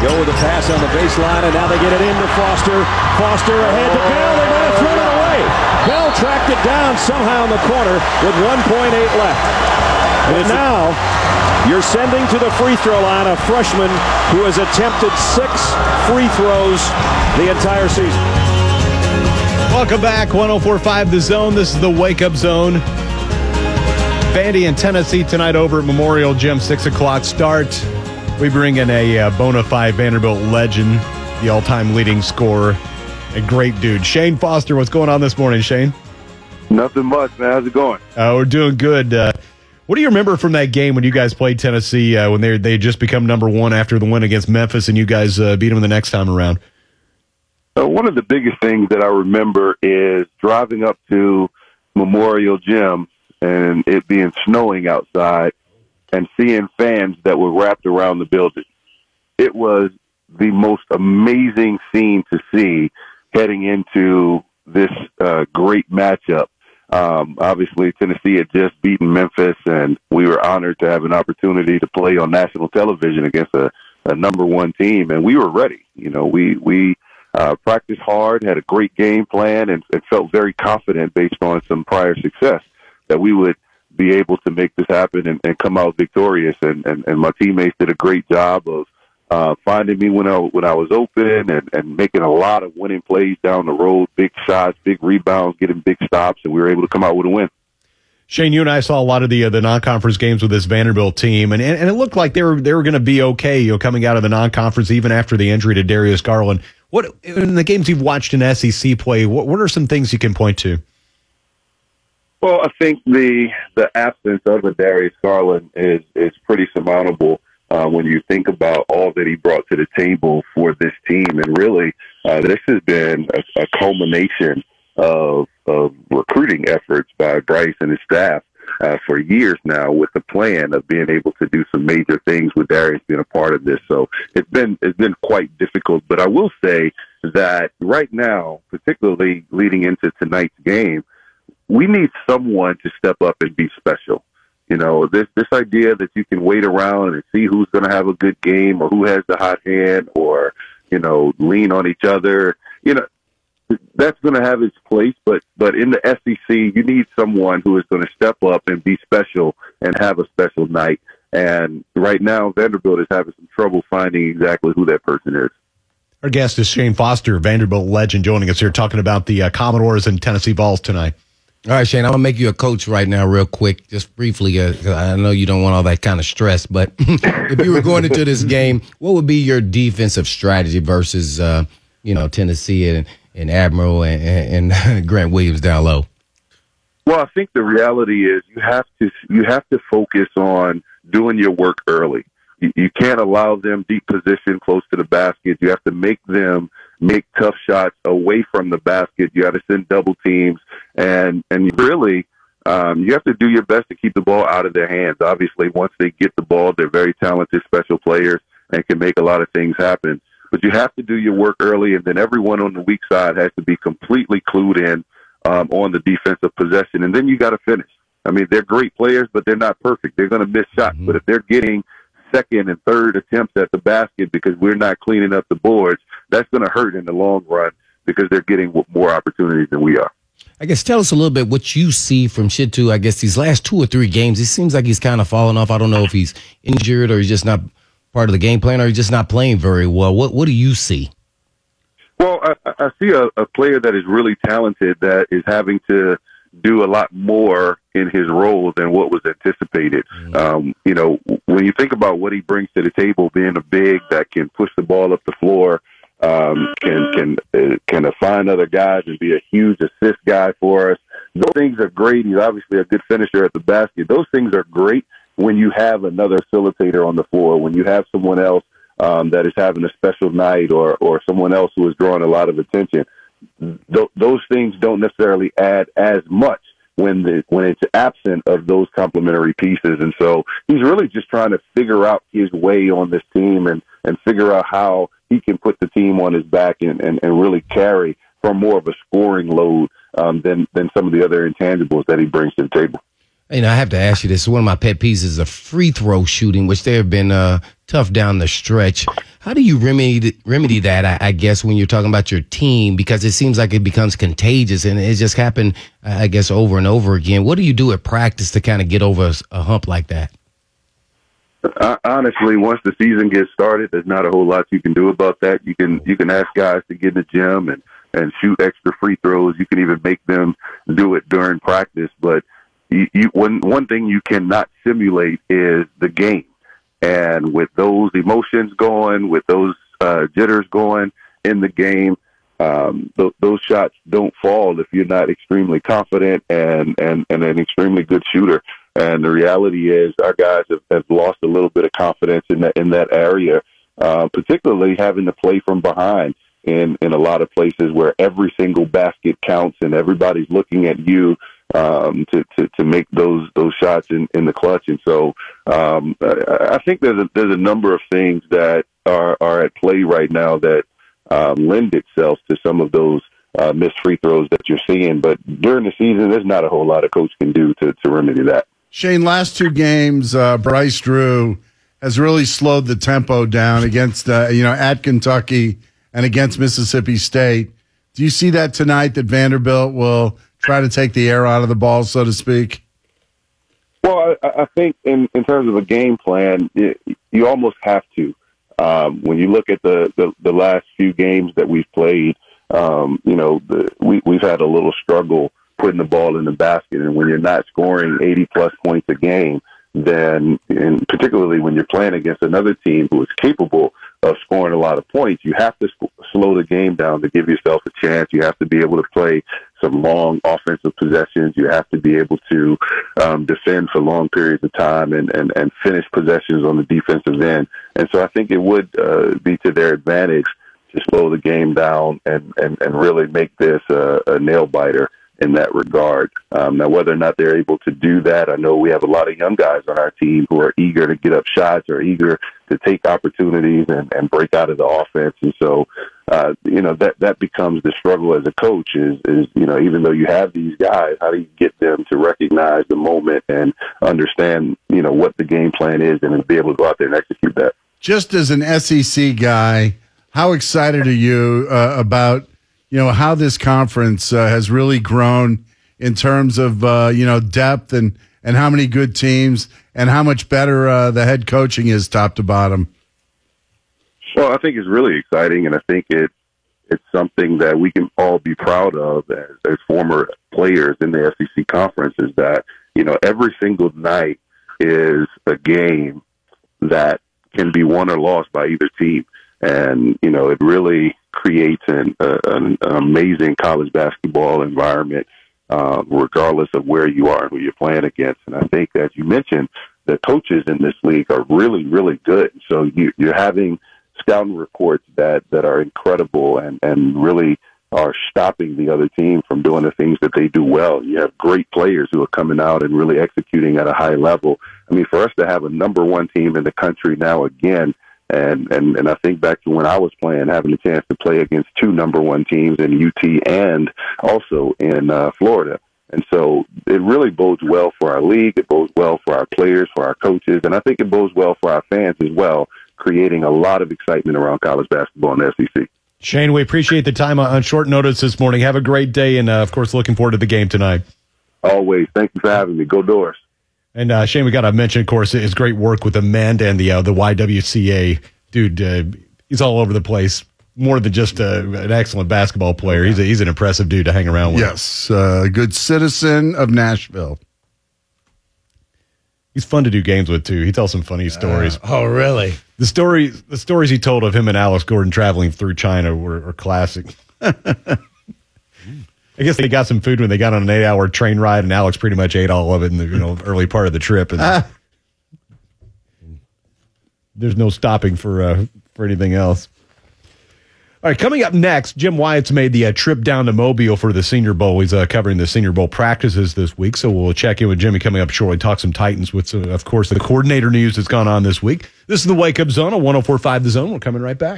Go with the pass on the baseline, and now they get it into Foster. Foster ahead to Bell. They might have thrown it away. Bell tracked it down somehow in the corner with 1.8 left. And now you're sending to the free throw line a freshman who has attempted 6 free throws the entire season. Welcome back, 104.5 The Zone. This is the Wake Up Zone. Vandy and Tennessee tonight over at Memorial Gym, 6 o'clock start. We bring in a bona fide Vanderbilt legend, the all-time leading scorer, a great dude. Shane Foster, what's going on this morning, Shane? Nothing much, man. How's it going? We're doing good. What do you remember from that game when you guys played Tennessee, when they just become number one after the win against Memphis, and you guys beat them the next time around? One of the biggest things that I remember is driving up to Memorial Gym and it being snowing outside and seeing fans that were wrapped around the building. It was the most amazing scene to see heading into this great matchup. Obviously, Tennessee had just beaten Memphis, and we were honored to have an opportunity to play on national television against a number one team, and we were ready. You know, we practiced hard, had a great game plan, and felt very confident based on some prior success that we would be able to make this happen and come out victorious. And my teammates did a great job of finding me when I was open and making a lot of winning plays down the road, big shots, big rebounds, getting big stops, and we were able to come out with a win. Shane, you and I saw a lot of the non-conference games with this Vanderbilt team, and it looked like they were going to be okay, you know, coming out of the non-conference even after the injury to Darius Garland. What in the games you've watched in SEC play? What are some things you can point to? Well, I think the absence of a Darius Garland is pretty surmountable when you think about all that he brought to the table for this team. And really, this has been a culmination of recruiting efforts by Bryce and his staff for years now, with the plan of being able to do some major things with Darius being a part of this. So it's been quite difficult. But I will say that right now, particularly leading into tonight's game, we need someone to step up and be special. You know, this idea that you can wait around and see who's going to have a good game or who has the hot hand or, you know, lean on each other, you know, that's going to have its place. But in the SEC, you need someone who is going to step up and be special and have a special night. And right now, Vanderbilt is having some trouble finding exactly who that person is. Our guest is Shane Foster, Vanderbilt legend, joining us here talking about the Commodores and Tennessee Vols tonight. All right, Shane, I'm going to make you a coach right now real quick, just briefly. I know you don't want all that kind of stress, but if you were going into this game, what would be your defensive strategy versus, Tennessee and Admiral and Grant Williams down low? Well, I think the reality is you have to focus on doing your work early. You can't allow them deep position close to the basket. You have to make them make tough shots away from the basket. You have to send double teams, and really you have to do your best to keep the ball out of their hands. Obviously, once they get the ball, they're very talented special players and can make a lot of things happen. But you have to do your work early, and then everyone on the weak side has to be completely clued in on the defensive possession. And then you got to finish. I mean, they're great players, but they're not perfect. They're going to miss shots. But if they're getting second and third attempts at the basket because we're not cleaning up the boards, that's going to hurt in the long run because they're getting more opportunities than we are. I guess tell us a little bit what you see from Shittu. I guess these last 2 or 3 games, it seems like he's kind of fallen off. I don't know if he's injured or he's just not part of the game plan or he's just not playing very well. What do you see? Well, I see a player that is really talented that is having to do a lot more in his role than what was anticipated. When you think about what he brings to the table, being a big that can push the ball up the floor, can find other guys and be a huge assist guy for us. Those things are great. He's obviously a good finisher at the basket. Those things are great when you have another facilitator on the floor, when you have someone else that is having a special night or someone else who is drawing a lot of attention. Those things don't necessarily add as much when it's absent of those complementary pieces. And so he's really just trying to figure out his way on this team and figure out how he can put the team on his back and really carry for more of a scoring load than some of the other intangibles that he brings to the table. I have to ask you this. One of my pet peeves is the free throw shooting, which they have been tough down the stretch. How do you remedy that, I guess, when you're talking about your team? Because it seems like it becomes contagious, and it just happened, I guess, over and over again. What do you do at practice to kind of get over a hump like that? Honestly, once the season gets started, there's not a whole lot you can do about that. You can ask guys to get in the gym and shoot extra free throws. You can even make them do it during practice, but one thing you cannot simulate is the game. And with those emotions going, with those jitters going in the game, those shots don't fall if you're not extremely confident and an extremely good shooter. And the reality is our guys have lost a little bit of confidence in that area, particularly having to play from behind in a lot of places where every single basket counts and everybody's looking at you to make those shots in the clutch. And so I think there's a number of things that are at play right now that lend itself to some of those missed free throws that you're seeing. But during the season, there's not a whole lot a coach can do to remedy that. Shane, last two games, Bryce Drew has really slowed the tempo down against at Kentucky and against Mississippi State. Do you see that tonight, that Vanderbilt will try to take the air out of the ball, so to speak? Well, I think in terms of a game plan, you almost have to. When you look at the last few games that we've played, we've had a little struggle putting the ball in the basket. And when you're not scoring 80-plus points a game, then, and particularly when you're playing against another team who is capable of scoring a lot of points, you have to slow the game down to give yourself a chance. You have to be able to play some long offensive possessions. You have to be able to defend for long periods of time and finish possessions on the defensive end. And so I think it would be to their advantage to slow the game down and really make this a nail-biter in that regard. Now, whether or not they're able to do that, I know we have a lot of young guys on our team who are eager to get up shots or eager to take opportunities and break out of the offense. And so, that becomes the struggle as a coach is, even though you have these guys, how do you get them to recognize the moment and understand, what the game plan is and be able to go out there and execute that? Just as an SEC guy, how excited are you about how this conference has really grown in terms of, depth and how many good teams and how much better the head coaching is top to bottom? Well, I think it's really exciting, and I think it's something that we can all be proud of as former players in the SEC conference is that, every single night is a game that can be won or lost by either team. And, it really creates an amazing college basketball environment, regardless of where you are and who you're playing against. And I think, as you mentioned, the coaches in this league are really, really good. So you're having scouting reports that are incredible and really are stopping the other team from doing the things that they do well. You have great players who are coming out and really executing at a high level. I mean, for us to have a number one team in the country now again, and I think back to when I was playing, having a chance to play against two number one teams in UT and also in Florida. And so it really bodes well for our league. It bodes well for our players, for our coaches, and I think it bodes well for our fans as well, creating a lot of excitement around college basketball in the SEC. Shane, we appreciate the time on short notice this morning. Have a great day, and, of course, looking forward to the game tonight. Always. Thank you for having me. Go Doors. And, Shane, we got to mention, of course, his great work with Amanda and the YWCA. Dude, he's all over the place. More than just an excellent basketball player. He's an impressive dude to hang around with. Yes, a good citizen of Nashville. He's fun to do games with, too. He tells some funny stories. Oh, really? The stories he told of him and Alex Gordon traveling through China were classic. I guess they got some food when they got on an 8-hour train ride, and Alex pretty much ate all of it in the early part of the trip. And there's no stopping for anything else. All right, coming up next, Jim Wyatt's made the trip down to Mobile for the Senior Bowl. He's covering the Senior Bowl practices this week, so we'll check in with Jimmy coming up shortly, talk some Titans with, of course, the coordinator news that's gone on this week. This is the Wake Up Zone on 104.5 The Zone. We're coming right back.